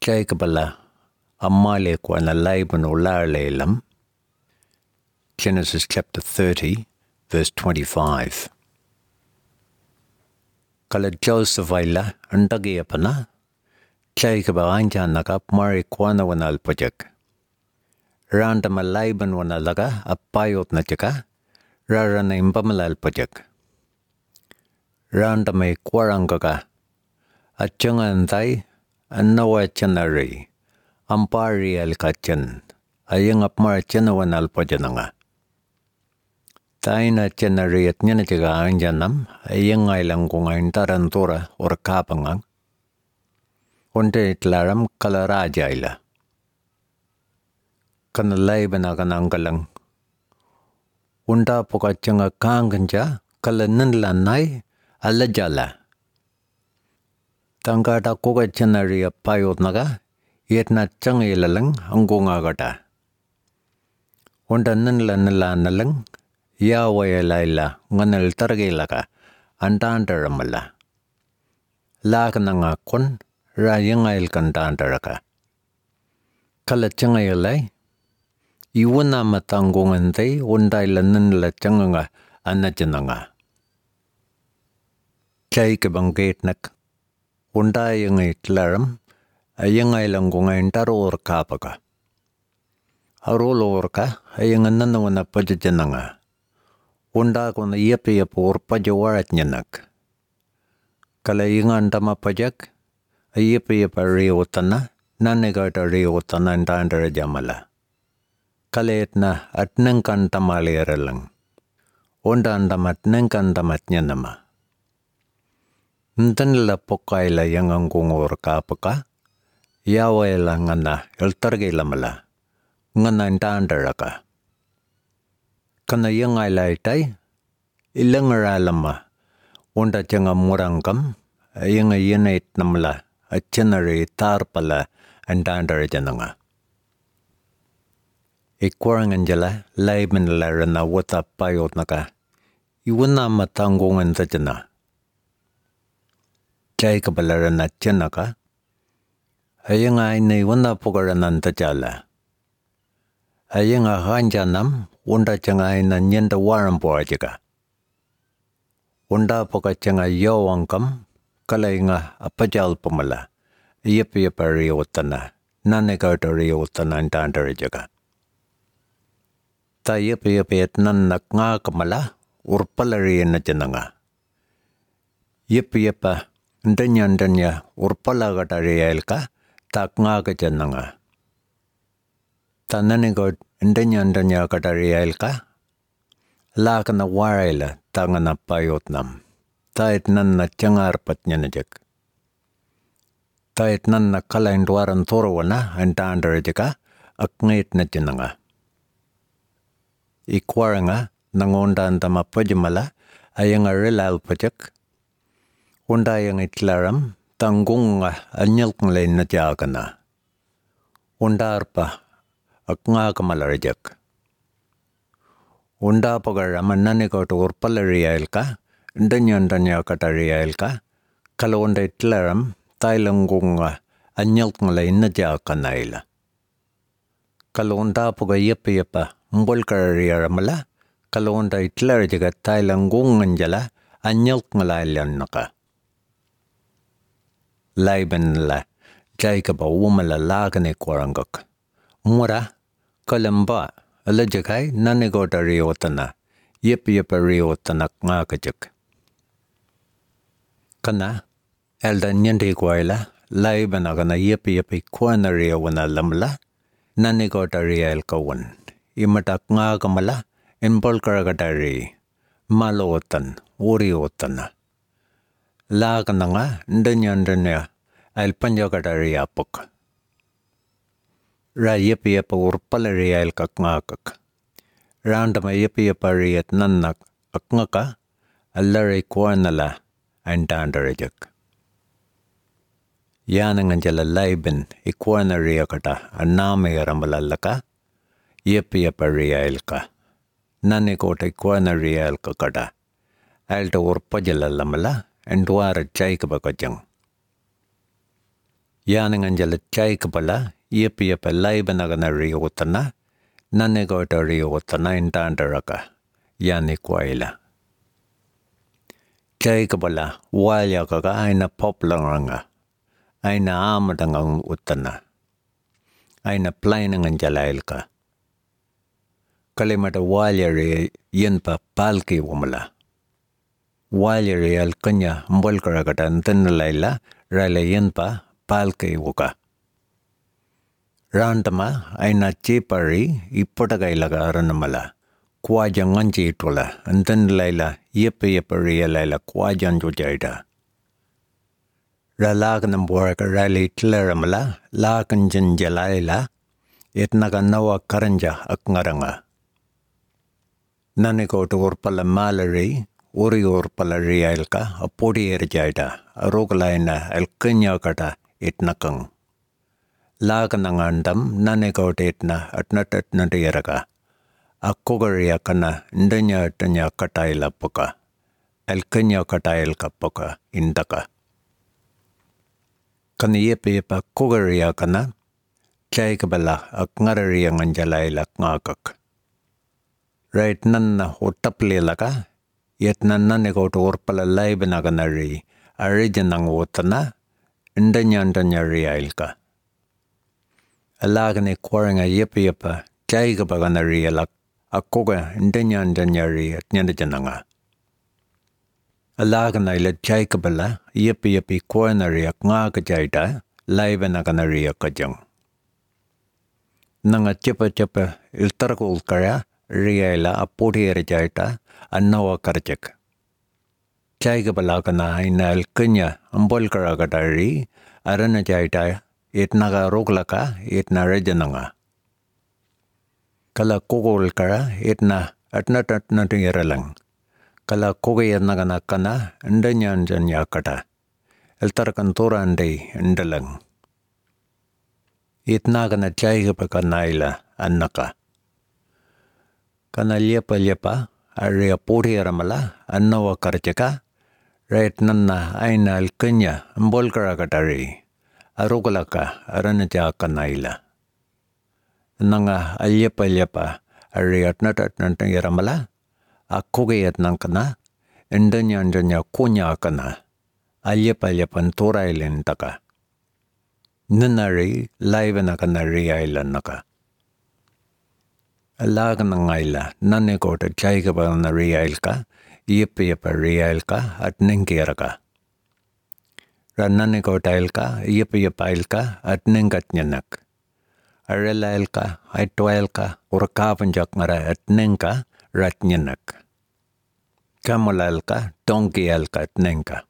Jacobala Amale Kwana Laban Ulalelam. Genesis chapter 30, verse 25. Kala Joseph Aila Andagiapana Jacob Anjanaka Mari Kwana Wanal Pajak. Randama Laban Wanalaga Apayot Najaka Rarana Imbamalal Pajak. Randame Kwarangaga Achangantai Anawa Chanari Ampari El Kachan Ayang Apmar Chanawan Alpajananga Taina Chanari at Nyanajaga Anjanam Ayang Island Kungain Tarantora or Kapangang Unte Tlaram Kalarajaila Kanalay Banaganangalang Unda Pokachanga Kanganja Kalananlanai Alajala Tangata Koga Chanari Payot Naga Yet not Changilalang Angungagata Unda Nanlanalalang Yahweh Laila Nganal Targilaga Andandaramala Lakananga Kun Rayangail Kandandaraka Kalachangayalai Iwana Matangungante Undailanan La Changanga Anajananga Jacob Gatenak Undayang Itlaram Ayangailang Gungain Taror Kapaka Arolorka Ayanganana Pajajananga Unda Kuna Yepi Apur Pajawarat Yanak Kalayangan Dama Pajak Ayepi Pariotana Nanegata Riotana and Dandara Jamala Kaletna at Nankan Tamalieralang Unda Andamat Nankan Damat Yanama Ntanla Pokaila Yangangur Kapaka Yahweh Langana Eltargilamala Ngana Dandaraka Kana Yangailaitai Ilangaralama Unda Changa Murangam Ayanga Yenate Namla a Chenari Tarpala and Dandarajananga Equarangangela Laban Larana Wata Payotnaka Iwana Matangung and Tajana Jacob Larana Chenaka Ayanga Iwana Pogaranantajala Ayanga Hanjanam Unda Changa in a Nyenda Waram Boajaga Unda Pokachanga Yowankam Kalainga Apajal Pumala Yepi Pariotana Nanegariotana and Dandarajaga Tayepi Pet Nanakna Kamala Urpalari in a Jananga Yepiapa Danyandanya Urpalagatari Elka Taknaga Jananga Tananigod Danyandanya Katari Elka Lakana Waraila Tangana Payotnam Tait Nanna Changar Patnyanajak Tait Nanna Kala and Waran Thorwana and Dandarajaka Aknate Najananga Ikwaranga Nangonda and Damapajamala Ayanga Relal Pajak Undayang Itlaram Tangunga Anyalkanle Najagana Undarpa Aknakamalajak Unda Pogarama Naniko to Urpalaria Elka Danyandanya Kataria Elka Kalonda Itlaram Tailangunga Anyalkanle Najakanaila Kalonda Poga Yepiapa Mbulkaria Ramala Kalonda Itlarjaga Tailangunganjala Anyalkanailanaka Laban la Jacob a womala lagane Quarangok Mura Kalamba Alajakai Nanegota Riotana Yepiapa Riotana Nakajak Kana Elda Nyandi Guaila Laban agana Yepiapi Quanaria wana lamla Nanegota Riel Kawan Imatak Nagamala in Bolkaragatari Malotan Uriotana Lagananga Ndanyandanya Al Panjagatari Apok Rayepiapa Urpalari El Kaknakak Randama Yepiapari at Nanak Aknaka Alari Kwanala and Dandarajak Yanangangela Laban Ikwanariakata Aname Ramalalaka Yepiapari Elka Nanikote Kwanari El Kakata Alta Urpajala Lamala and Dwara Jacob Kajang Yaninganjala chaikabala, yep laibanagana riotana, nanegota riotana in tandaraka, yanikwaila. Chaikabala, walyakaga aina poplaranga, aina amadangang utana, aina plainanganjalailka. Kalimata walyari yenpa palki wamala. Walyari alkanya mbolkaragata ntanalaila rala yenpa palki wuka. Rantama aina chipari ipotagailaga aranamala. Kwajan nganchi itula ntanalaila yepa laila kwajan jujaida. Ralagan boraka rali tlaramala lakan janjalaila itnaga nawa karanja akngaranga. Naniko to urpala malari, uri urpala rialka, a podi erjaida, a rogalaina, el kata itnakang. Laganangandam, naniko tetna, at natatnatiraga. A kogariakana, ndanya tanya kataila poka. El katailka poka, indaka. Kaniyepa kogariakana, chaikabala, a ngararianganjalaila ngakak. Right nanna hotapli laka, yet nanne go to orpala laibenaganari, arijanang wotana, indanyandanyari ailka. Alagane quaranga yepa, chaigabaganari alak, a koga indanyandanyari at nyandajananga. Alagana ila chaikabala, yepi quaranari ak ngakajaita, laibenaganari akajang. Nanga chepa iltarakul kaya, riyaila a poti erjaita annawa karjak. Chaigabalakana ina alkanya ambolkaragatari arana jaita itnaga roglaka itna rejananga. Kala kogolkara itna atnatatnatiralang. Kala kogayannaganakana ndanyanjanyakata. Eltarakantora ande ndalang. Itnagana chaigabakanaila annaka. Kana lepa, area poti ramala, annawa karjaka, right nanna aina alkanya, mbolkaragatari, arugalaka, aranajaka naila. Nanga lepa, area natatnantang ramala, a kogayat nankana, indanyandanya kunyakana, lepan tora ilentaka. Nanari, laivenakanari islandaka. Alaganangaila, nanekota chaigabana riailka, yepa riailka at nengiraka. Rananekota ilka, yepa ilka at nengatnyanak. Arelailka, aitwailka, urkapanjak ngara at nenka ratnyanak. Kamalalka, tonkialka at nenka.